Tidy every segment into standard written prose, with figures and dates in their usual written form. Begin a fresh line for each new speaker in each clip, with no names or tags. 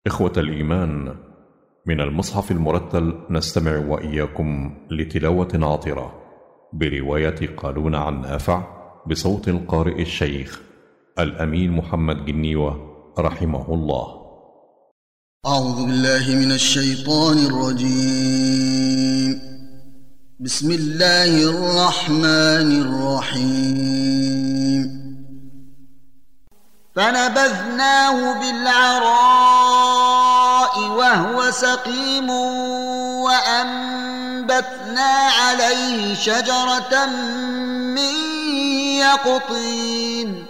إخوة الإيمان، من المصحف المرتل نستمع وإياكم لتلاوة عطرة برواية قالون عن نافع بصوت القارئ الشيخ الأمين محمد جنيوة رحمه الله.
أعوذ بالله من الشيطان الرجيم. بسم الله الرحمن الرحيم. فنبذناه بالعراء وهو سقيم وأنبتنا عليه شجرة من يقطين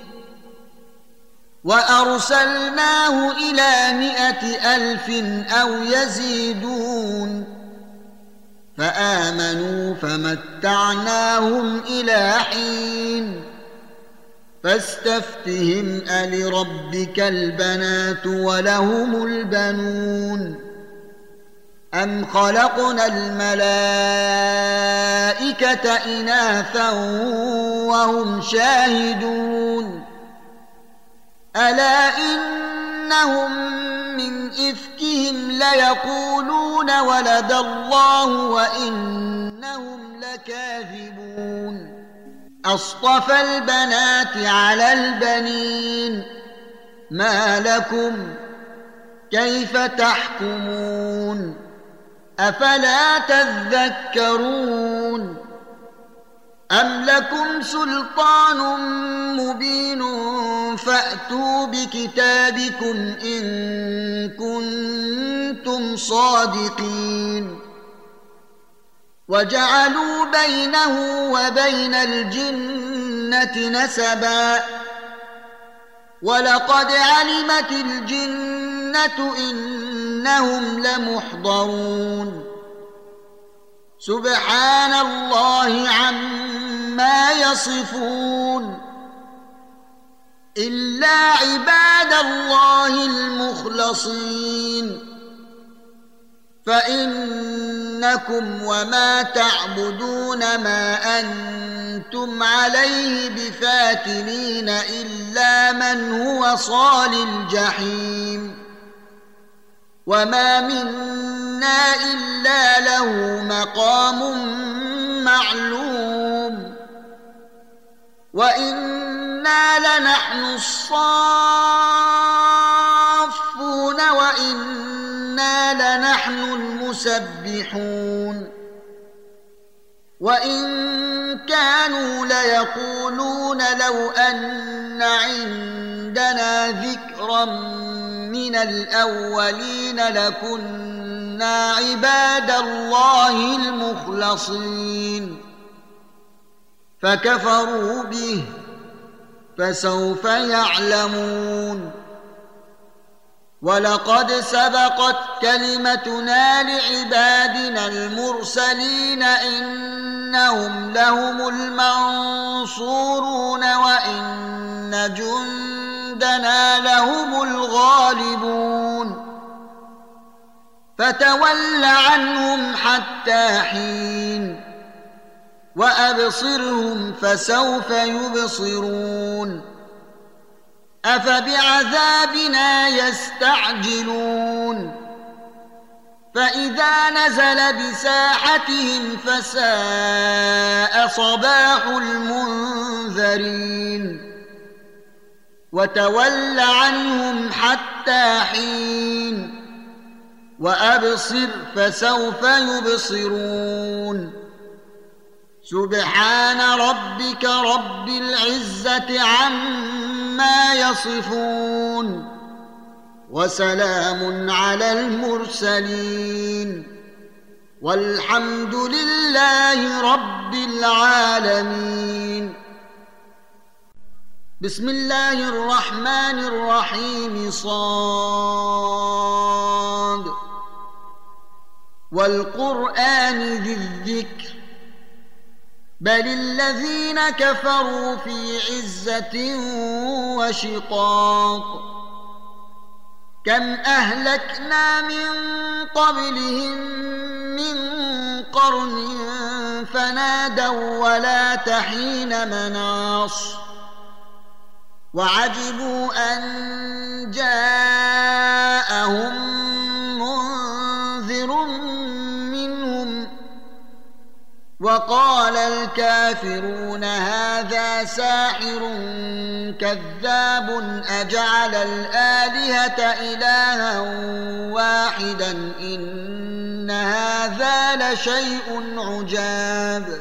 وأرسلناه إلى 100,000 أو يزيدون فآمنوا فمتعناهم إلى حين. فاستفتهم ألربك البنات ولهم البنون أم خلقنا الملائكة إناثا وهم شاهدون ألا إنهم من إفكهم ليقولون ولد الله وإنهم لكاذبون أصطفى البنات على البنين ما لكم كيف تحكمون أفلا تذكرون أم لكم سلطان مبين فأتوا بكتابكم إن كنتم صادقين. وجعلوا بينه وبين الجنة نسبا ولقد علمت الجنة إنهم لمحضرون سبحان الله عما يصفون إلا عباد الله المخلصين فإنكم وما تعبدون ما أنتم عليه بفاتنين إلا من هو صال الجحيم وما منا إلا له مقام معلوم وإنا لنحن الصافون وإنا لنحن المسبحون وإن كانوا ليقولون لو أن عندنا ذكرا من الأولين لكنا عباد الله المخلصين فكفروا به فسوف يعلمون. ولقد سبقت كلمتنا لعبادنا المرسلين إنهم لهم المنصورون وإن جندنا لهم الغالبون فتول عنهم حتى حين وأبصرهم فسوف يبصرون أفبعذابنا يستعجلون فإذا نزل بساحتهم فساء صباح المنذرين وتول عنهم حتى حين وأبصر فسوف يبصرون سبحان ربك رب العزة عما يصفون وسلام على المرسلين والحمد لله رب العالمين. بسم الله الرحمن الرحيم. صاد والقرآن ذي الذكر بل الذين كفروا في عزة وشقاق كم أهلكنا من قبلهم من قرن فنادوا ولا تحين مناص وعجبوا أن جاءهم وقال الكافرون هذا ساحر كذاب أجعل الآلهة إلها واحدا إن هذا لشيء عجاب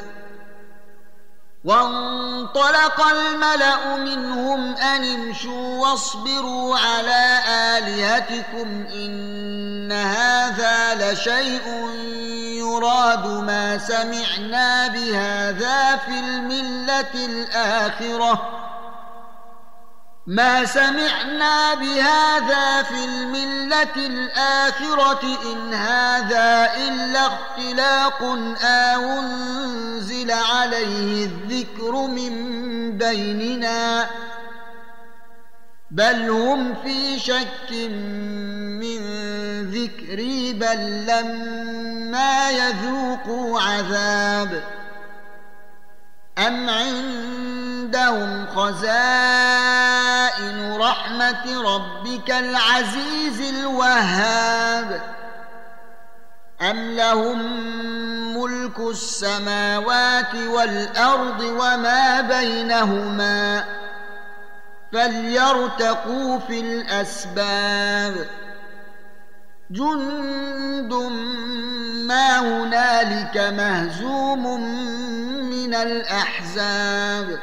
وانطلق الملأ منهم أن امشوا واصبروا على آلهتكم إن هذا لشيء يراد ما سمعنا بهذا في الملة الآخرة إن هذا إلا اختلاق أنزل عليه الذكر من بيننا بل هم في شك من ذكري بل لما يذوقوا عذاب أم عندهم خزائن رحمة ربك العزيز الوهاب أم لهم ملك السماوات والأرض وما بينهما فليرتقوا في الأسباب جند ما هنالك مهزوم من الأحزاب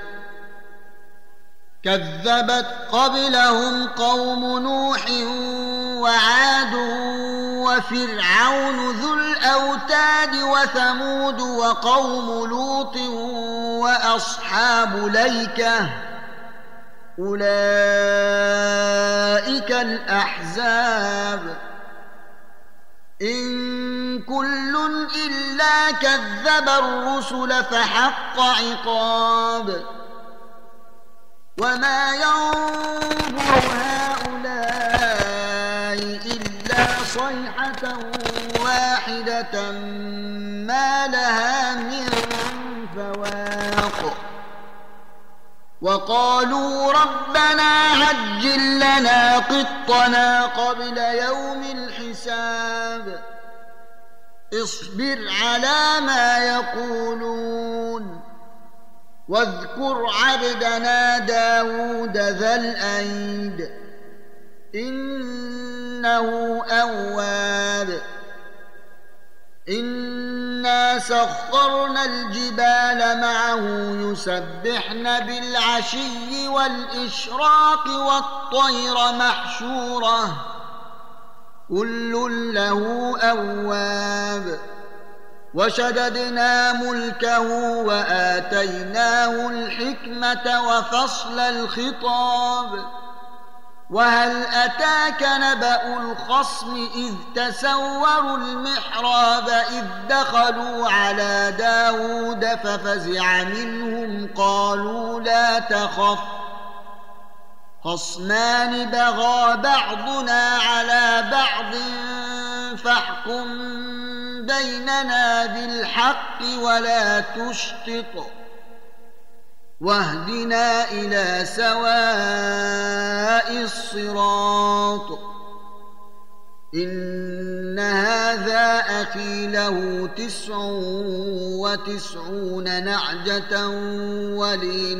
كذبت قبلهم قوم نوح وعاد وفرعون ذو الأوتاد وثمود وقوم لوط وأصحاب الأيكة أولئك الأحزاب إن كل إلا كذب الرسل فحق عقاب وما ينظر هؤلاء إلا صيحة واحدة ما لها من فواق وقالوا ربنا عجل لنا قطنا قبل يوم الحساب اصبر على ما يقولون واذكر عبدنا داود ذا الأيد إنه أواب إنا سخرنا الجبال معه يسبحن بالعشي والإشراق والطير محشورة كل له أواب وشددنا ملكه وآتيناه الحكمة وفصل الخطاب وهل أتاك نبأ الخصم إذ تسوروا المحراب إذ دخلوا على داود ففزع منهم قالوا لا تخف خصمان بغى بعضنا على بعض فاحكم بيننا بالحق ولا تشطط واهدنا إلى سواء الصراط إن هذا أخي له 99 نعجة ولي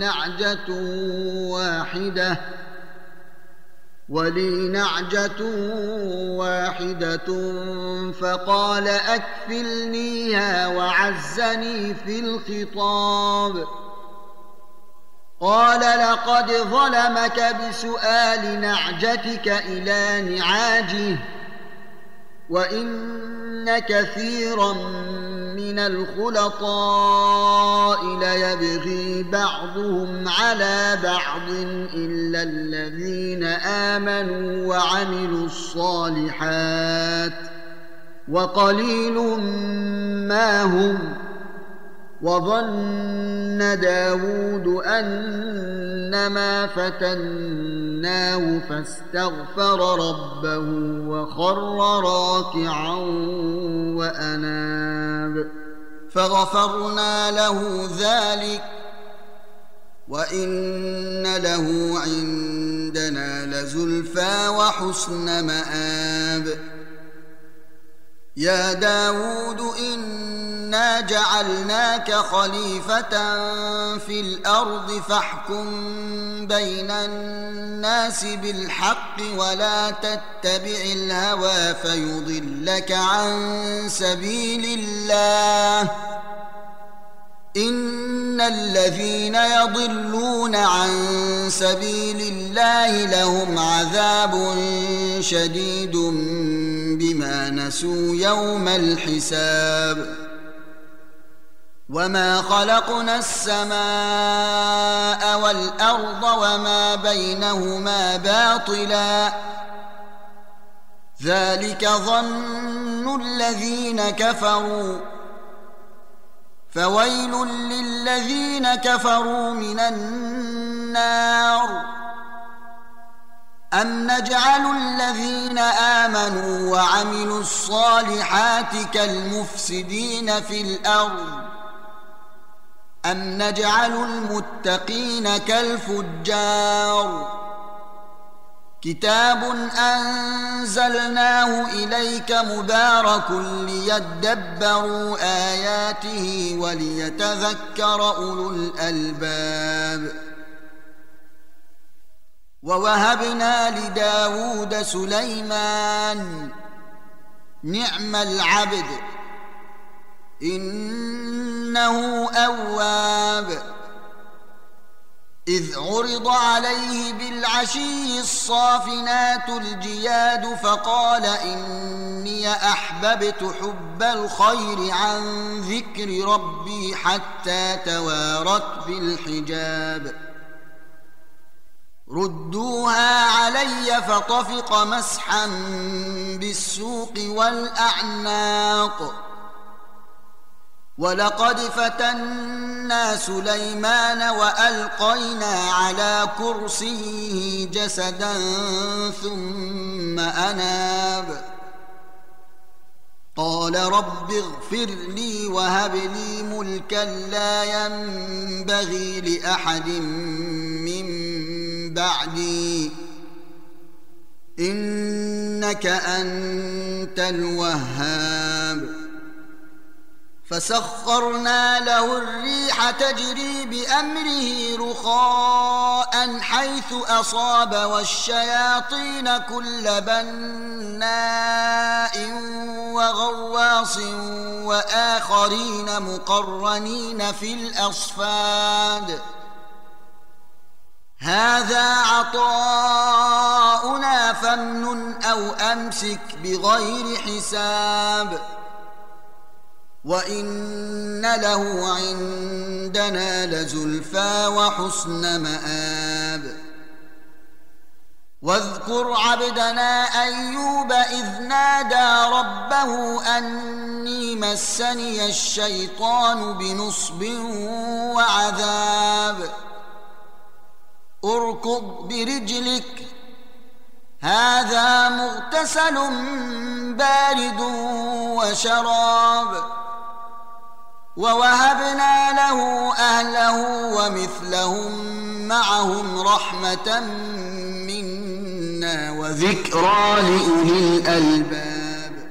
نعجة واحدة فقال أكفلنيها وعزني في الخطاب قال لقد ظلمك بسؤال نعجتك إلى نعاجه وإن كثيرا من الخلطاء ليبغي بعضهم على بعض إلا الذين آمنوا وعملوا الصالحات وقليل ما هم وظن داود أنما فتناه فاستغفر ربه وخر راكعا وأناب فغفرنا له ذلك وإن له عندنا لزلفى وحسن مآب يا داود إنا جعلناك خليفة في الأرض فاحكم بين الناس بالحق ولا تتبع الهوى فيضلك عن سبيل الله إن الذين يضلون عن سبيل الله لهم عذاب شديد بما نسوا يوم الحساب وما خلقنا السماء والأرض وما بينهما باطلا ذلك ظن الذين كفروا فويل للذين كفروا من النار أم نجعل الذين آمنوا وعملوا الصالحات كالمفسدين في الأرض أم نجعل المتقين كالفجار كتاب أنزلناه إليك مبارك ليدبروا آياته وليتذكر أولو الألباب ووهبنا لداود سليمان نعم العبد إنه أواب إذ عرض عليه بالعشي الصافنات الجياد فقال إني أحببت حب الخير عن ذكر ربي حتى توارت بالحجاب ردوها علي فطفق مسحا بالسوق والأعناق ولقد فتنا سليمان وألقينا على كرسيه جسدا ثم أناب قال رب اغفر لي وهب لي ملكا لا ينبغي لأحد من بعدي إنك أنت الوهاب فسخرنا له الريح تجري بأمره رخاء حيث أصاب والشياطين كل بناء وغواص وآخرين مقرنين في الأصفاد هذا عطاؤنا فامنن أو أمسك بغير حساب وإن له عندنا لزلفى وحسن مآب واذكر عبدنا أيوب إذ نادى ربه أني مسني الشيطان بنصب وعذاب اركض برجلك هذا مغتسل بارد وشراب ووهبنا له أهله ومثلهم معهم رحمة منا وذكرى لأولي الألباب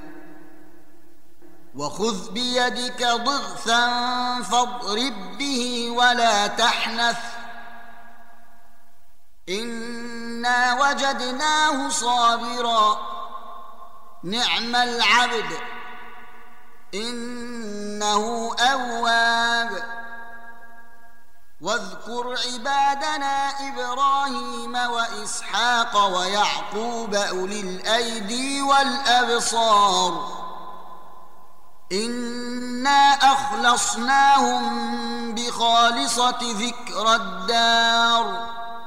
وخذ بيدك ضغثا فاضرب به ولا تحنث إنا وجدناه صابرا نعم العبد إنه أواب واذكر عبادنا إبراهيم وإسحاق ويعقوب أولي الأيدي والأبصار إنا أخلصناهم بخالصة ذكر الدار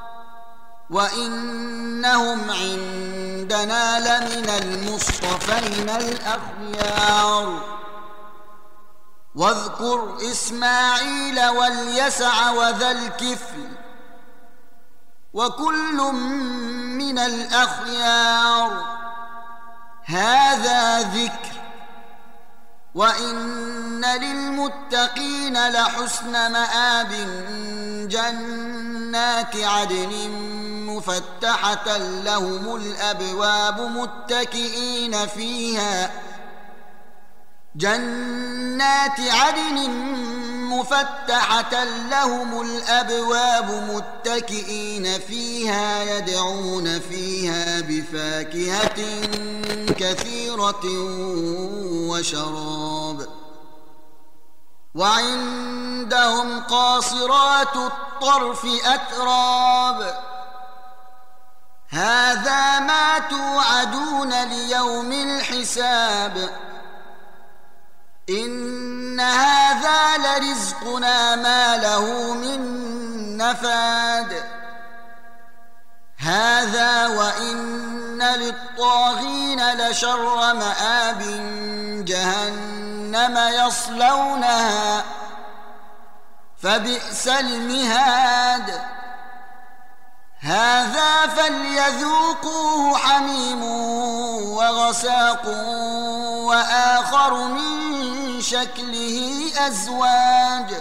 وإنهم عندنا لمن المصطفين الأخيار واذكر إسماعيل واليسع وذا الكفل وكل من الأخيار هذا ذكر وإن للمتقين لحسن مآب جنات عدن مفتحة لهم الأبواب متكئين فيها جنات عدن مفتحة لهم الأبواب متكئين فيها يدعون فيها بفاكهة كثيرة وشراب وعندهم قاصرات الطرف أتراب هذا ما توعدون ليوم الحساب إن هذا لرزقنا ما له من نفاد هذا وإن للطاغين لشر مآب جهنم يصلونها فبئس المهاد هذا فليذوقوه حميم وغساق وآخر من شكله أزواج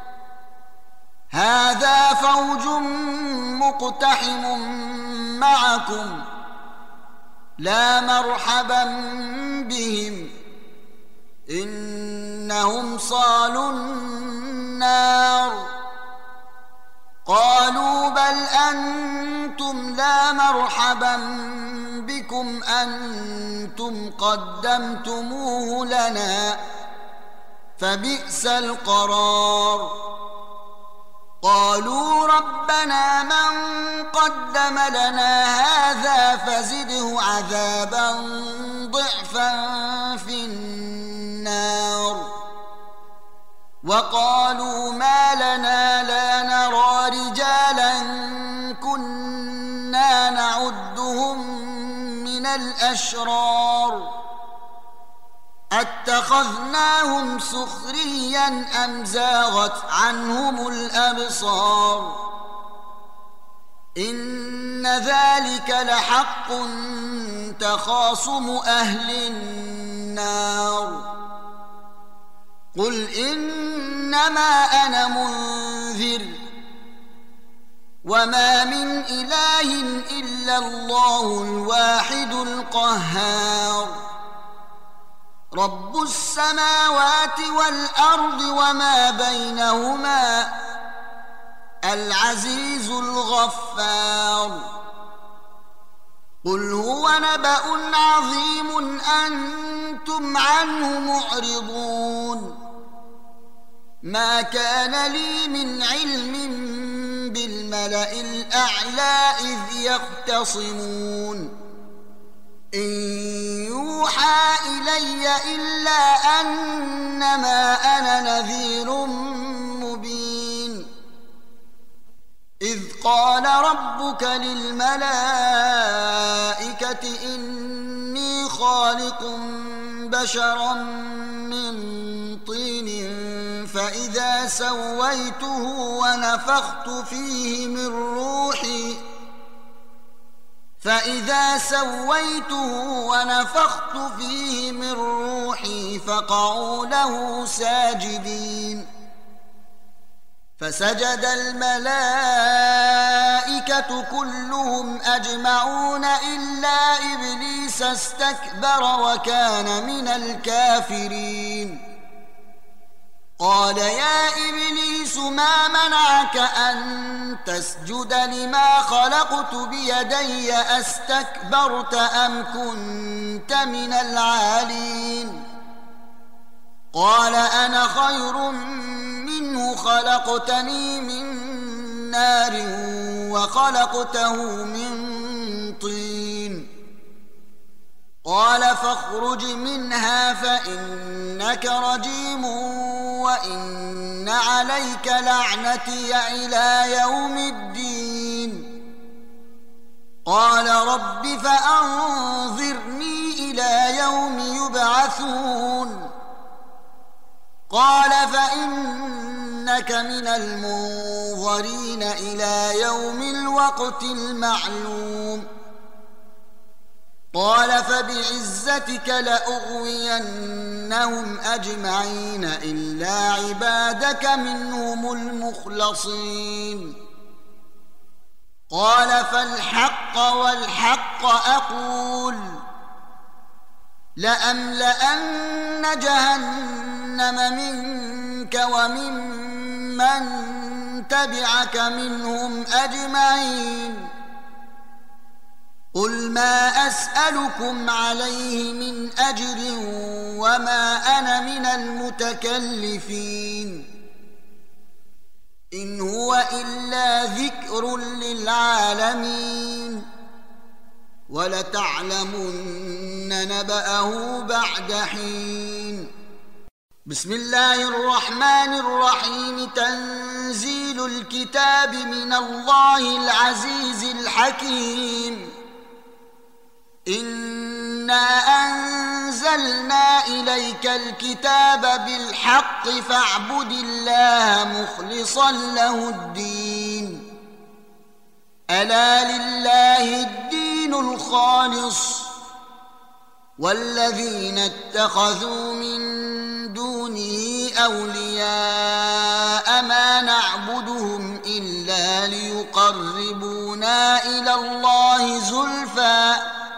هذا فوج مقتحم معكم لا مرحبا بهم إنهم صالوا النار قالوا بل أنتم لا مرحبا بكم أنتم قدمتموه لنا فبئس القرار قالوا ربنا من قدم لنا هذا فزده عذابا ضعفا في النار وقالوا ما لنا لا نرى رجالا كنا نعدهم من الأشرار أتخذناهم سخريا أم زاغت عنهم الأبصار إن ذلك لحق تخاصم أهل النار قل إنما أنا منذر وما من إله إلا الله الواحد القهار رب السماوات والأرض وما بينهما العزيز الغفار قل هو نبأ عظيم أنتم عنه معرضون ما كان لي من علم بالملأ الأعلى إذ يختصمون إن يوحى إلي إلا أنما أنا نذير مبين إذ قال ربك للملائكة إني خالق بشرا من طين فإذا سويته ونفخت فيه من روحي فقعوا له ساجدين فسجد الملائكة كلهم أجمعون إلا إبليس استكبر وكان من الكافرين قال يا إبليس ما منعك أن تسجد لما خلقت بيدي أستكبرت أم كنت من العالين قال أنا خير منه خلقتني من نار وخلقته من طين قال فاخرج منها فإنك رجيم وإن عليك لعنتي إلى يوم الدين قال رب فأنظرني إلى يوم يبعثون قال فإنك من المنظرين إلى يوم الوقت المعلوم قال فبعزتك لأغوينهم أجمعين إلا عبادك منهم المخلصين قال فالحق والحق أقول لأملأن جهنم منك وممن تبعك منهم أجمعين قل ما أسألكم عليه من أجر وما أنا من المتكلفين إن هو إلا ذكر للعالمين ولتعلمن نبأه بعد حين بسم الله الرحمن الرحيم تنزيل الكتاب من الله العزيز الحكيم إنا أنزلنا إليك الكتاب بالحق فاعبد الله مخلصا له الدين ألا لله الدين الخالص والذين اتخذوا من دونه أولياء ما نعبدهم إلا ليقربونا إلى الله زلفى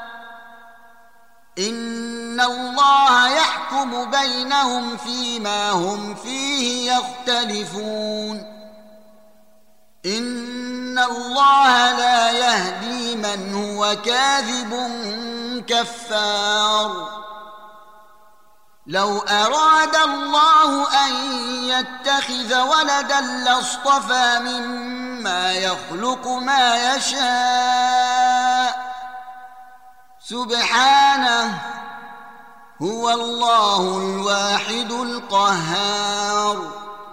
إن الله يحكم بينهم فيما هم فيه يختلفون إن الله لا يهدي من هو كاذب كفار لو أراد الله أن يتخذ ولدا لاصطفى مما يخلق ما يشاء سبحانه هو الله الواحد القهار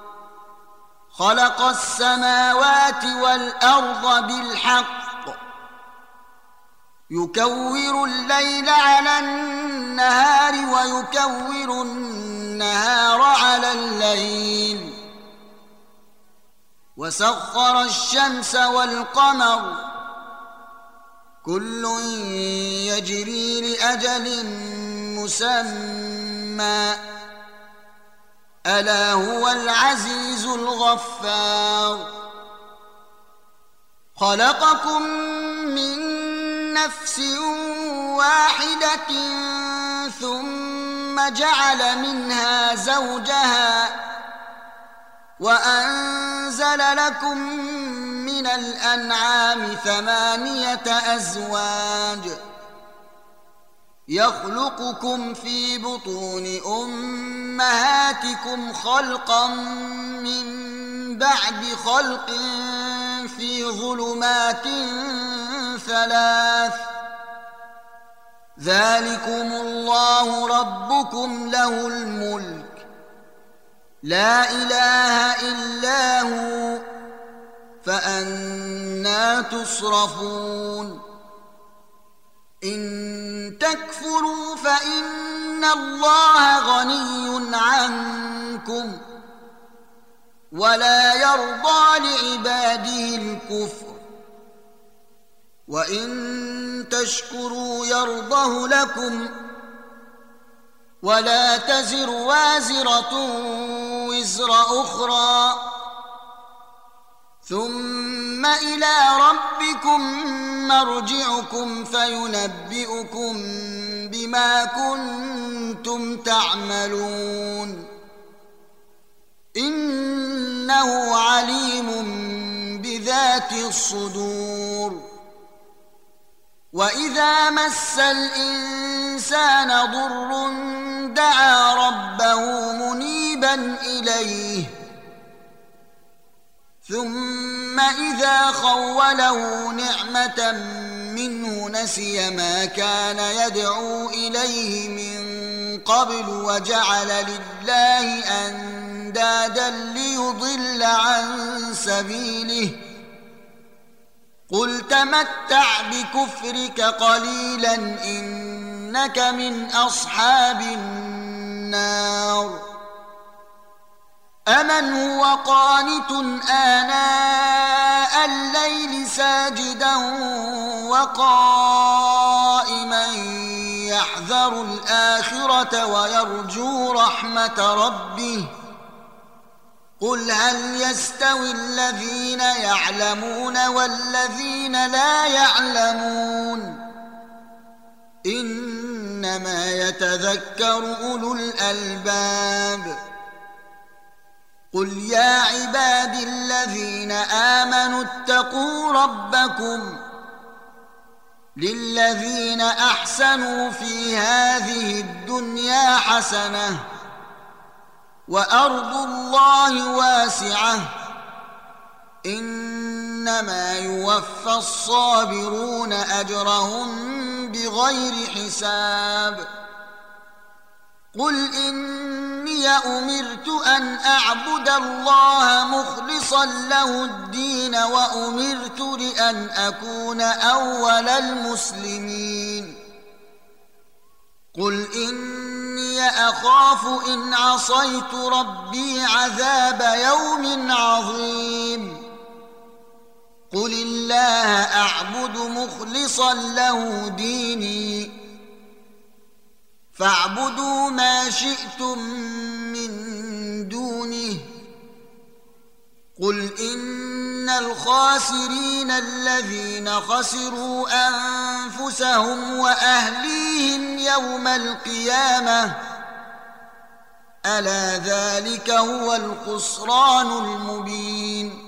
خلق السماوات والأرض بالحق يكور الليل على النهار ويكور النهار على الليل وسخر الشمس والقمر كل يجري لأجل مسمى ألا هو العزيز الغفار خلقكم من نفس واحدة ثم جعل منها زوجها وأنزل لكم من الأنعام 8 أزواج يخلقكم في بطون أمهاتكم خلقا من بعد خلق في ظلمات 3 ذلكم الله ربكم له الملك لا إله إلا هو فأنى تصرفون إن تكفروا فإن الله غني عنكم ولا يرضى لعباده الكفر وإن تشكروا يرضه لكم ولا تزر وازرة وزر أخرى ثم إلى ربكم مرجعكم فينبئكم بما كنتم تعملون إنه عليم بذات الصدور وإذا مس الإنسان ضر دعا ربه منيبا إليه ثم إذا خوله نعمة منه نسي ما كان يدعو إليه من قبل وجعل لله أندادا ليضل عن سبيله قل تمتع بكفرك قليلا إنك من أصحاب النار أمن هو قانت آناء الليل ساجدا وقائما يحذر الآخرة ويرجو رحمة ربه قل هل يستوي الذين يعلمون والذين لا يعلمون إنما يتذكر أولو الألباب. قل يا عبادي الذين آمنوا اتقوا ربكم للذين أحسنوا في هذه الدنيا حسنة وأرض الله واسعة إنما يوفى الصابرون أجرهم بغير حساب. قل إني أمرت أن أعبد الله مخلصا له الدين وأمرت لأن أكون أول المسلمين. قل إني أخاف إن عصيت ربي عذاب يوم عظيم. قل الله أعبد مخلصا له ديني فاعبدوا ما شئتم من دونه. قل إن الخاسرين الذين خسروا أنفسهم وأهليهم يوم القيامة ألا ذلك هو الخسران المبين.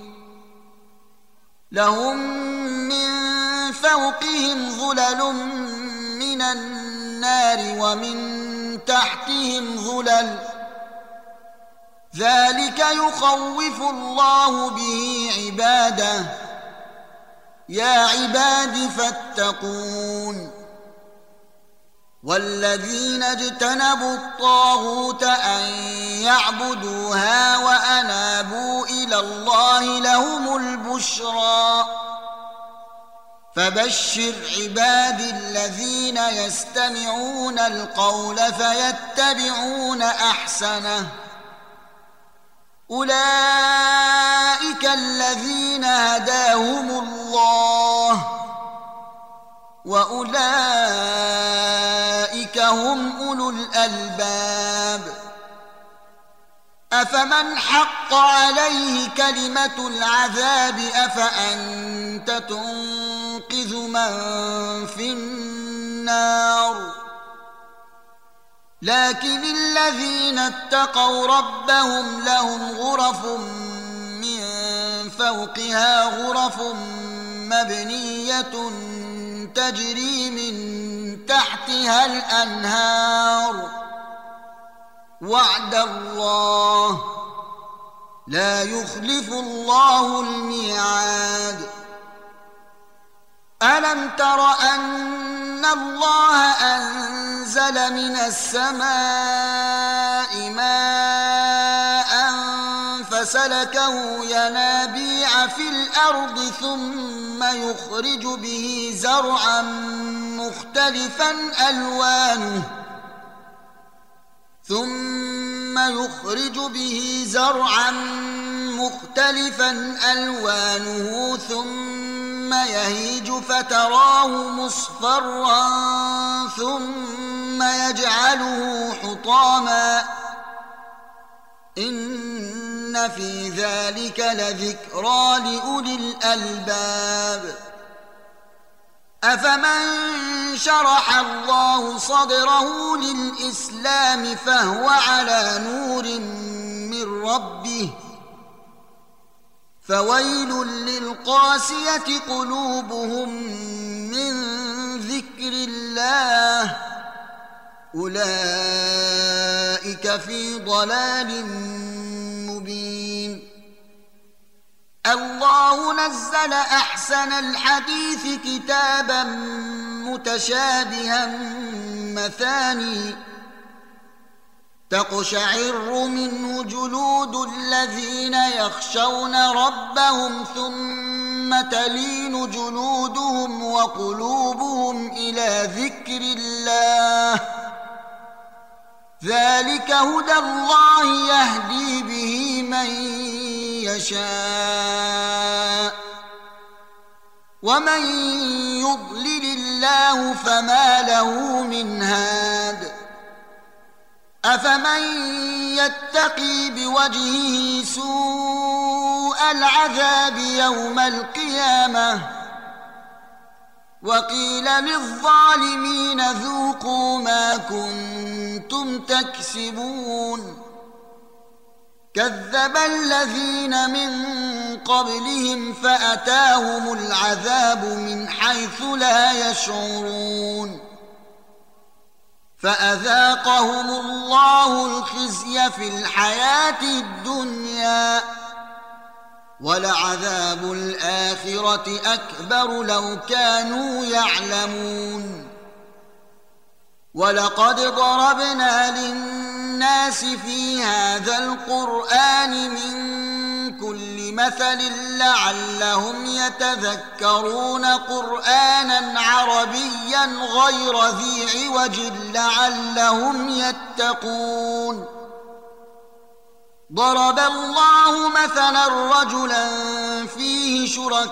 لهم من فوقهم ظلل من النار ومن تحتهم ظلل ذلك يخوف الله به عباده. يا عباد فاتقون. والذين اجتنبوا الطاغوت أن يعبدوها وأنابوا إلى الله لهم البشرى. فبشر عبادي الذين يستمعون القول فيتبعون أحسنه. أولئك الذين هداهم الله وأولئك هم أولو الألباب. أفمن حق عليه كلمة العذاب أفأنت تنقذ من في النار. لكن الذين اتقوا ربهم لهم غرف من فوقها غرف مبنية تجري من تحتها الأنهار وعد الله لا يخلف الله الميعاد. ألم تر أن الله أنزل من السماء ماء فسلكه ينابيع في الأرض ثم يخرج به زرعا مختلفا ألوانه ثم يهيج فتراه مصفرا ثم يجعله حطاما إن في ذلك لذكرى لأولي الألباب. أفمن شرح الله صدره للإسلام فهو على نور من ربه فويل للقاسية قلوبهم من ذكر الله أولئك في ضلال مبين. الله نزل أحسن الحديث كتابا متشابها مثاني تقشعر منه جلود الذين يخشون ربهم ثم تلين جلودهم وقلوبهم إلى ذكر الله ذلك هدى الله يهدي به من يشاء ومن يضلل الله فما له من هاد. أفمن يتقي بوجهه سوء العذاب يوم القيامة وقيل للظالمين ذوقوا ما كنتم تكسبون كذب الذين من قبلهم فأتاهم العذاب من حيث لا يشعرون فأذاقهم الله الخزي في الحياة الدنيا ولعذاب الآخرة أكبر لو كانوا يعلمون ولقد ضربنا للناس في هذا القرآن من كل مثل لعلهم يتذكرون قرآنا عربيا غير ذي عوج لعلهم يتقون ضرب الله مثلا رجلا فيه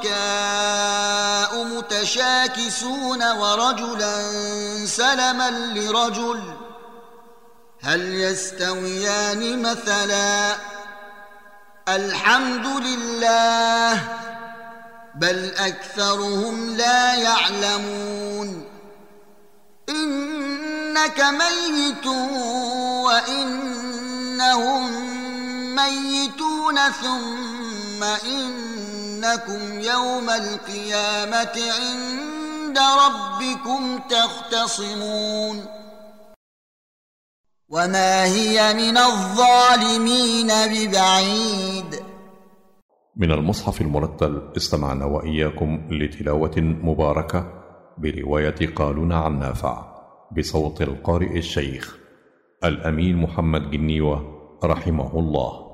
شركاء متشاكسون ورجلا سلما لرجل هل يستويان مثلا الحمد لله بل أكثرهم لا يعلمون إنك ميت وإنهم ميتون ثم إنكم يوم القيامة عند ربكم تختصمون وما هي من الظالمين ببعيد.
من المصحف المرتل استمعنا وإياكم لتلاوة مباركة برواية قالون عن نافع بصوت القارئ الشيخ الأمين محمد جنيوة رحمه الله.